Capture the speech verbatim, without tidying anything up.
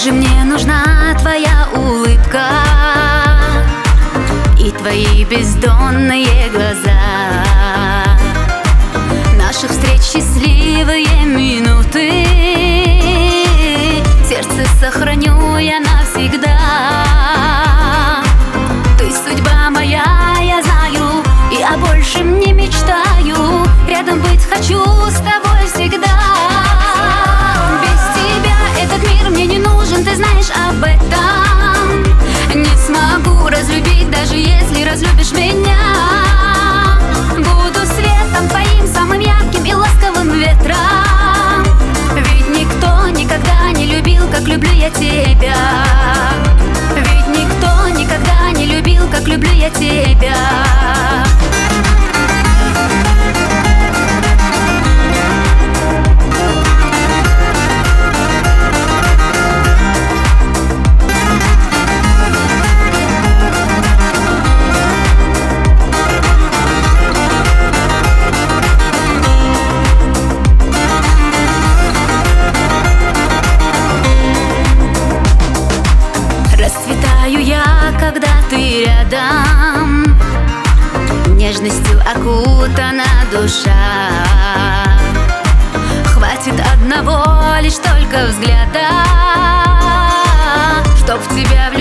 же мне нужна твоя улыбка и твои бездонные глаза. Наших встреч счастливые минуты в сердце сохраню я навсегда. Ты судьба моя, я знаю, и о большем не мечтаю. Рядом быть хочу с тобой всегда. Без тебя этот мир мне не нужен, ты знаешь об этом. Не смогу разлюбить, даже если разлюбишь меня. Буду светом твоим, самым ярким и ласковым ветром. Ведь никто никогда не любил, как люблю я тебя. Ведь никто никогда не любил, как люблю я тебя. Расцветаю я, когда ты рядом, нежностью окутана душа. Хватит одного лишь только взгляда, чтоб в тебя влюбиться.